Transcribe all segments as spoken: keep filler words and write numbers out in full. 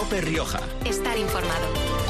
COPE Rioja. Estar informado.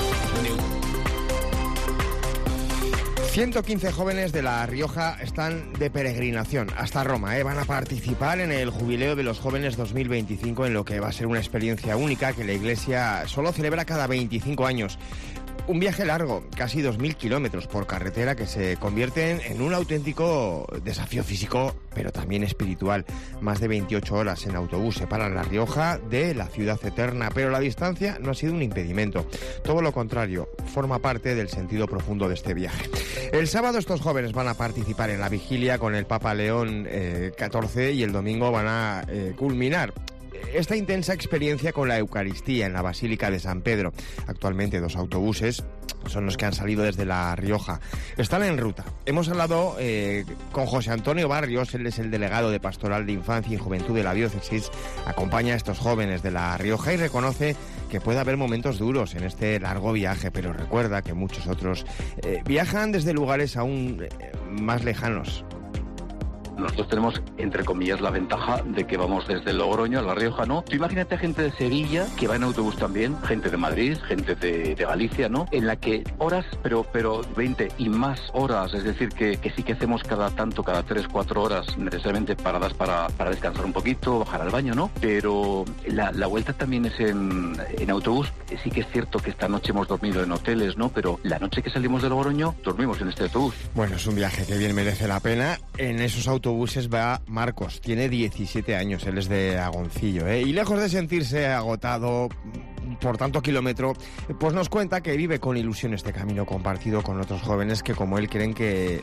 ciento quince jóvenes de La Rioja están de peregrinación hasta Roma. ¿eh? Van a participar en el Jubileo de los Jóvenes dos mil veinticinco, en lo que va a ser una experiencia única que la Iglesia solo celebra cada veinticinco años. Un viaje largo, casi dos mil kilómetros por carretera, que se convierten en un auténtico desafío físico, pero también espiritual. Más de veintiocho horas en autobús separan La Rioja de la ciudad eterna, pero la distancia no ha sido un impedimento. Todo lo contrario, forma parte del sentido profundo de este viaje. El sábado estos jóvenes van a participar en la vigilia con el Papa León eh, catorce y el domingo van a eh, culminar esta intensa experiencia con la Eucaristía en la Basílica de San Pedro. Actualmente dos autobuses son los que han salido desde La Rioja. Están en ruta. Hemos hablado eh, con José Antonio Barrios, él es el delegado de Pastoral de Infancia y Juventud de la Diócesis, acompaña a estos jóvenes de La Rioja y reconoce que puede haber momentos duros en este largo viaje, pero recuerda que muchos otros eh, viajan desde lugares aún eh, más lejanos. Nosotros tenemos, entre comillas, la ventaja de que vamos desde Logroño a La Rioja, ¿no? Tú imagínate gente de Sevilla que va en autobús también, gente de Madrid, gente de, de Galicia, ¿no? En la que horas, pero pero veinte y más horas, es decir, que, que sí que hacemos cada tanto, cada tres, cuatro horas, necesariamente paradas para, para descansar un poquito, bajar al baño, ¿no? Pero la, la vuelta también es en, en autobús. Sí que es cierto que esta noche hemos dormido en hoteles, ¿no? Pero la noche que salimos de Logroño, dormimos en este autobús. Bueno, es un viaje que bien merece la pena. En esos autobuses autobuses va Marcos, tiene diecisiete años, él es de Agoncillo, ¿eh? Y lejos de sentirse agotado por tanto kilómetro, pues nos cuenta que vive con ilusión este camino compartido con otros jóvenes que, como él, creen que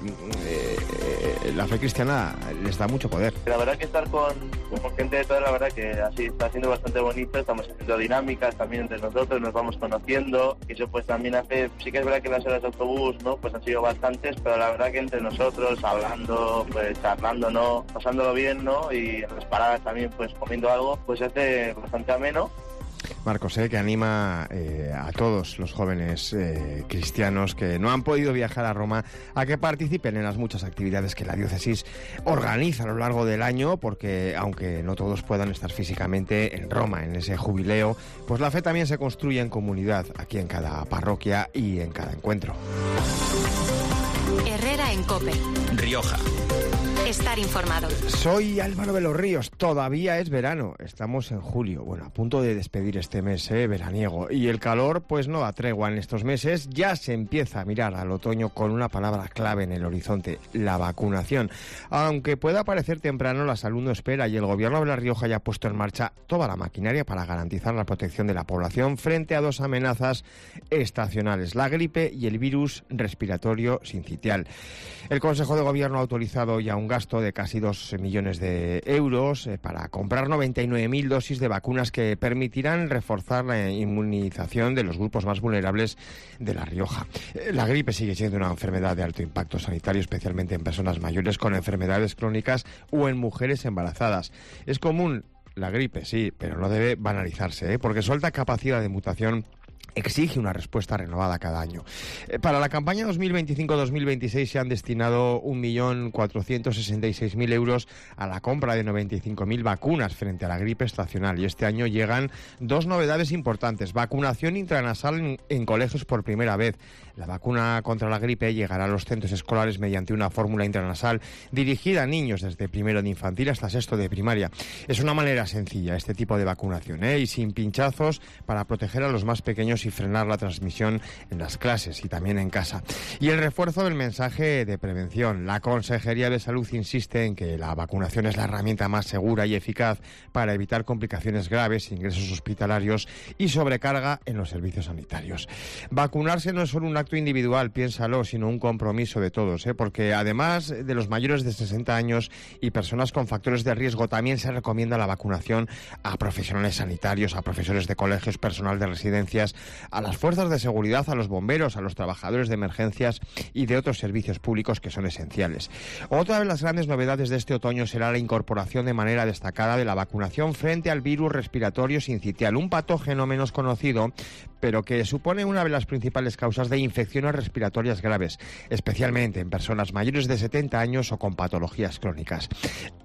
eh, la fe cristiana les da mucho poder. La verdad que estar con, con gente de toda, la verdad que así está siendo bastante bonito, estamos haciendo dinámicas también entre nosotros, nos vamos conociendo, y eso pues también hace, sí que es verdad que las horas de autobús, ¿no? Pues han sido bastantes, pero la verdad que entre nosotros, hablando, pues charlando, ¿no? Pasándolo bien, ¿no? Y en las paradas también, pues comiendo algo, pues se hace bastante ameno. Marcos, eh, que anima eh, a todos los jóvenes eh, cristianos que no han podido viajar a Roma a que participen en las muchas actividades que la diócesis organiza a lo largo del año, porque aunque no todos puedan estar físicamente en Roma en ese jubileo, pues la fe también se construye en comunidad, aquí en cada parroquia y en cada encuentro. Herrera en COPE. Rioja. Estar informado. Soy Álvaro de los Ríos. Todavía es verano. Estamos en julio. Bueno, a punto de despedir este mes eh, veraniego. Y el calor, pues no da tregua en estos meses. Ya se empieza a mirar al otoño con una palabra clave en el horizonte: la vacunación. Aunque pueda parecer temprano, la salud no espera y el gobierno de La Rioja ya ha puesto en marcha toda la maquinaria para garantizar la protección de la población frente a dos amenazas estacionales: la gripe y el virus respiratorio sincitial. El Consejo de Gobierno ha autorizado ya un gasto de casi dos millones de euros eh, para comprar noventa y nueve mil dosis de vacunas que permitirán reforzar la inmunización de los grupos más vulnerables de La Rioja. Eh, la gripe sigue siendo una enfermedad de alto impacto sanitario, especialmente en personas mayores con enfermedades crónicas o en mujeres embarazadas. Es común la gripe, sí, pero no debe banalizarse, ¿eh? porque su alta capacidad de mutación exige una respuesta renovada cada año. Eh, para la campaña dos mil veinticinco dos mil veintiséis se han destinado un millón cuatrocientos sesenta y seis mil euros a la compra de noventa y cinco mil vacunas frente a la gripe estacional, y este año llegan dos novedades importantes: vacunación intranasal en, en colegios por primera vez. La vacuna contra la gripe llegará a los centros escolares mediante una fórmula intranasal dirigida a niños desde primero de infantil hasta sexto de primaria. Es una manera sencilla este tipo de vacunación, ¿eh? y sin pinchazos, para proteger a los más pequeños y frenar la transmisión en las clases y también en casa. Y el refuerzo del mensaje de prevención. La Consejería de Salud insiste en que la vacunación es la herramienta más segura y eficaz para evitar complicaciones graves, ingresos hospitalarios y sobrecarga en los servicios sanitarios. Vacunarse no es solo un acto individual, piénsalo, sino un compromiso de todos, ¿eh? porque además de los mayores de sesenta años y personas con factores de riesgo, también se recomienda la vacunación a profesionales sanitarios, a profesores de colegios, personal de residencias, a las fuerzas de seguridad, a los bomberos, a los trabajadores de emergencias y de otros servicios públicos que son esenciales. Otra de las grandes novedades de este otoño será la incorporación de manera destacada de la vacunación frente al virus respiratorio sincitial, un patógeno menos conocido, pero que supone una de las principales causas de infecciones respiratorias graves, especialmente en personas mayores de setenta años o con patologías crónicas.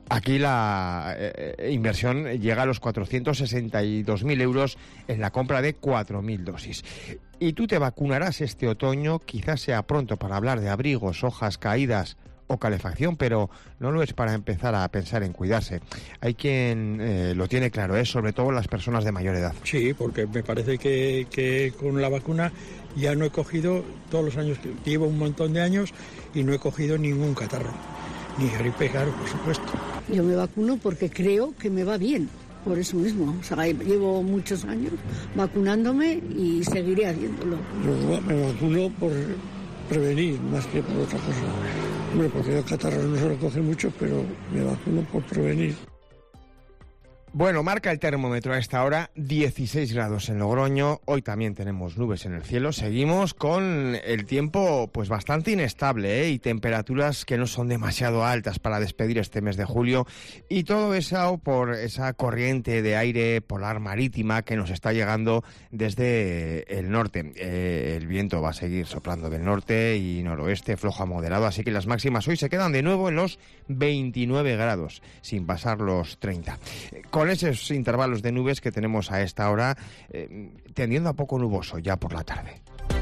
Aquí la eh, inversión llega a los cuatrocientos sesenta y dos mil euros en la compra de cuatro mil dosis. Y tú te vacunarás este otoño, quizás sea pronto para hablar de abrigos, hojas caídas o calefacción, pero no lo es para empezar a pensar en cuidarse. Hay quien eh, lo tiene claro, es sobre todo las personas de mayor edad. Sí, porque me parece que, que con la vacuna ya no he cogido, todos los años que llevo un montón de años, y no he cogido ningún catarro, ni gripe, claro, por supuesto. Yo me vacuno porque creo que me va bien, por eso mismo. O sea, llevo muchos años vacunándome y seguiré haciéndolo. Yo me vacuno por prevenir, más que por otra cosa. Bueno, porque los catarros no se lo cogen mucho, pero me vacuno por prevenir. Bueno, marca el termómetro a esta hora dieciséis grados en Logroño. Hoy también tenemos nubes en el cielo. Seguimos con el tiempo pues bastante inestable, ¿eh? Y temperaturas que no son demasiado altas para despedir este mes de julio. Y todo eso por esa corriente de aire polar marítima que nos está llegando desde el norte. Eh, el viento va a seguir soplando del norte y noroeste, flojo a moderado. Así que las máximas hoy se quedan de nuevo en los veintinueve grados, sin pasar los treinta. Con esos intervalos de nubes que tenemos a esta hora, eh, tendiendo a poco nuboso ya por la tarde.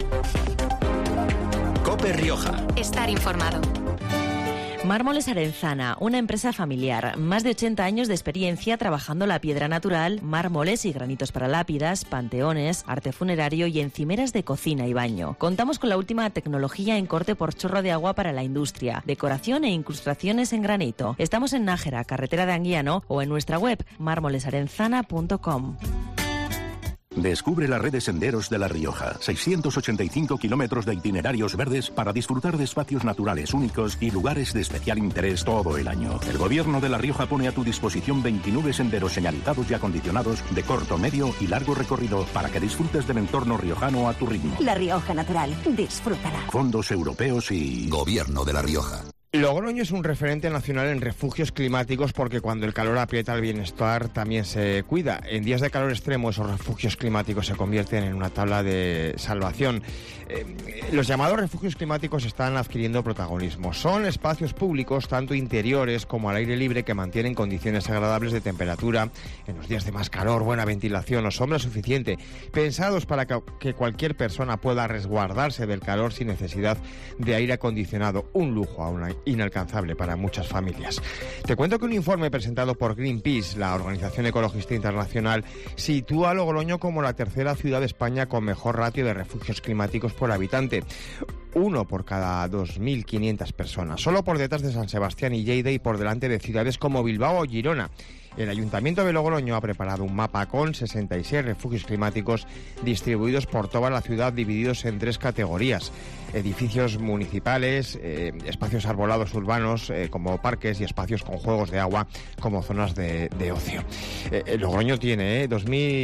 COPE Rioja. Estar informado. Mármoles Arenzana, una empresa familiar, más de ochenta años de experiencia trabajando la piedra natural, mármoles y granitos para lápidas, panteones, arte funerario y encimeras de cocina y baño. Contamos con la última tecnología en corte por chorro de agua para la industria, decoración e incrustaciones en granito. Estamos en Nájera, carretera de Anguiano, o en nuestra web mármoles arenzana punto com. Descubre la red de senderos de La Rioja. seiscientos ochenta y cinco kilómetros de itinerarios verdes para disfrutar de espacios naturales únicos y lugares de especial interés todo el año. El Gobierno de La Rioja pone a tu disposición veintinueve senderos señalizados y acondicionados de corto, medio y largo recorrido para que disfrutes del entorno riojano a tu ritmo. La Rioja Natural. Disfrútala. Fondos europeos y Gobierno de La Rioja. Logroño es un referente nacional en refugios climáticos porque cuando el calor aprieta el bienestar también se cuida. En días de calor extremo esos refugios climáticos se convierten en una tabla de salvación. Eh, los llamados refugios climáticos están adquiriendo protagonismo. Son espacios públicos, tanto interiores como al aire libre, que mantienen condiciones agradables de temperatura en los días de más calor, buena ventilación o sombra suficiente, pensados para que, que cualquier persona pueda resguardarse del calor sin necesidad de aire acondicionado. Un lujo aún hay. Inalcanzable para muchas familias. Te cuento que un informe presentado por Greenpeace, la organización ecologista internacional, sitúa a Logroño como la tercera ciudad de España con mejor ratio de refugios climáticos por habitante. Uno por cada dos mil quinientas personas, solo por detrás de San Sebastián y Lleida y por delante de ciudades como Bilbao o Girona. El Ayuntamiento de Logroño ha preparado un mapa con sesenta y seis refugios climáticos distribuidos por toda la ciudad, divididos en tres categorías: edificios municipales, eh, espacios arbolados urbanos eh, como parques y espacios con juegos de agua como zonas de, de ocio. Eh, Logroño tiene eh, dos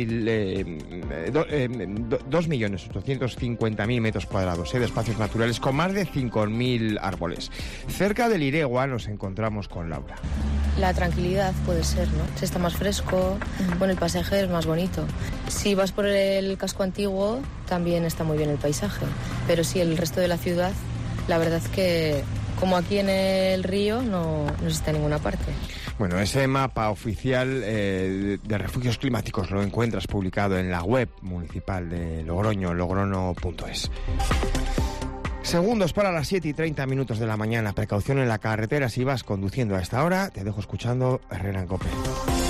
millones ochocientos cincuenta mil metros cuadrados eh, de espacios naturales con más de cinco mil árboles. Cerca del Iregua nos encontramos con Laura. La tranquilidad puede ser, ¿no? Se está más fresco, uh-huh. Bueno, el paisaje es más bonito. Si vas por el casco antiguo, también está muy bien el paisaje. Pero sí, el resto de la ciudad, la verdad es que, como aquí en el río, no, no está en ninguna parte. Bueno, ese mapa oficial eh, de refugios climáticos lo encuentras publicado en la web municipal de Logroño, logrono punto es. Segundos para las siete y treinta minutos de la mañana. Precaución en la carretera si vas conduciendo a esta hora. Te dejo escuchando Herrera en COPE.